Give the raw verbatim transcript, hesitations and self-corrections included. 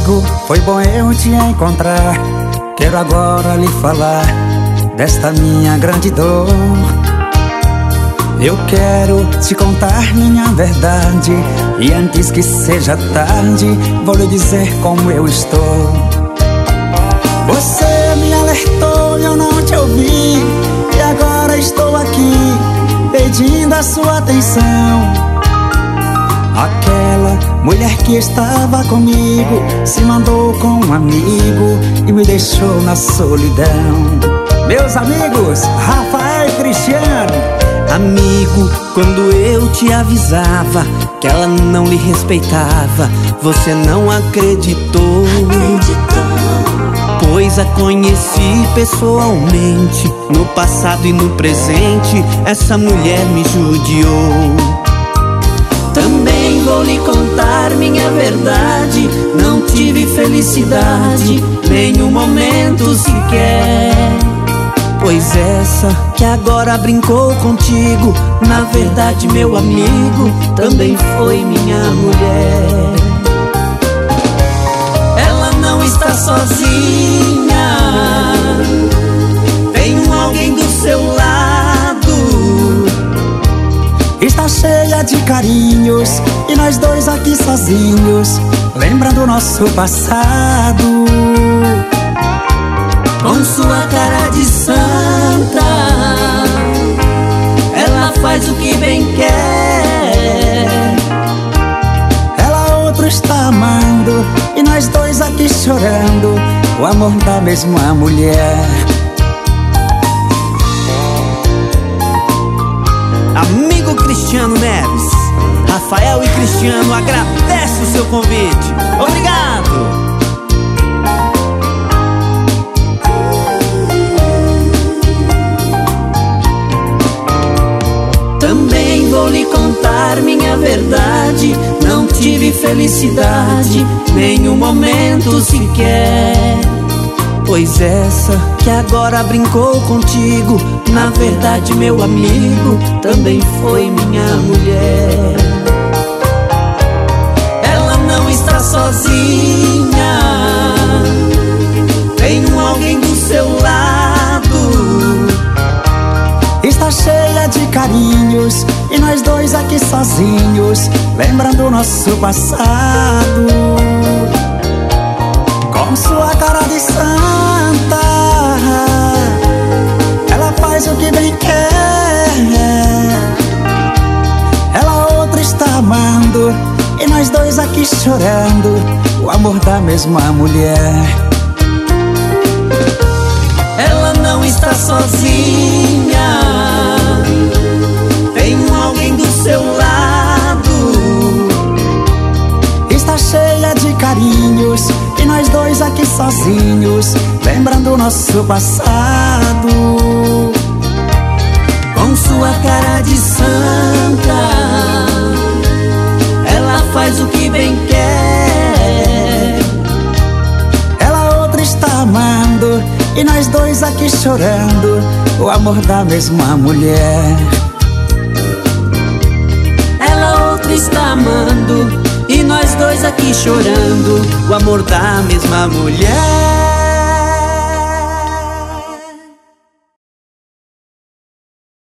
amigo, foi bom eu te encontrar. Quero agora lhe falar desta minha grande dor. Eu quero te contar minha verdade, e antes que seja tarde, vou lhe dizer como eu estou. Você me alertou e eu não te ouvi, e agora estou aqui pedindo a sua atenção. Aquela mulher que estava comigo se mandou com um amigo e me deixou na solidão. Meus amigos, Rafael e Cristiano. Amigo, quando eu te avisava que ela não lhe respeitava, você não acreditou. Pois a conheci pessoalmente, no passado e no presente, essa mulher me judiou. Também vou lhe contar minha verdade, não tive felicidade, nem um momento sequer. Pois essa que agora brincou contigo, na verdade, meu amigo, também foi minha mulher. Ela não está sozinha, tem um alguém do seu lado. Está cheia de carinhos e nós dois aqui sozinhos, lembrando nosso passado. Com sua cara de santa, ela faz o que bem quer. Ela outro está amando e nós dois aqui chorando o amor da mesma mulher. Amigo Cristiano Neves, Rafael e Cristiano agradece o seu convite. Obrigado! Também vou lhe contar minha verdade, não tive felicidade, nem um momento sequer. Pois essa que agora brincou contigo, na verdade, meu amigo, também foi minha mulher. Ela não está sozinha, tem um alguém do seu lado. Está cheia de carinhos e nós dois aqui sozinhos, lembrando nosso passado. Com sua cara de santa, ela faz o que bem quer. Ela outra está amando e nós dois aqui chorando o amor da mesma mulher. Ela não está sozinha, tem um alguém do seu lado. Está cheia de carinhos e nós dois aqui sozinhos, lembrando nosso passado. Com sua cara de santa, ela faz o que bem quer. Ela outra está amando e nós dois aqui chorando o amor da mesma mulher. Ela outra está amando e nós dois aqui chorando o amor da mesma mulher.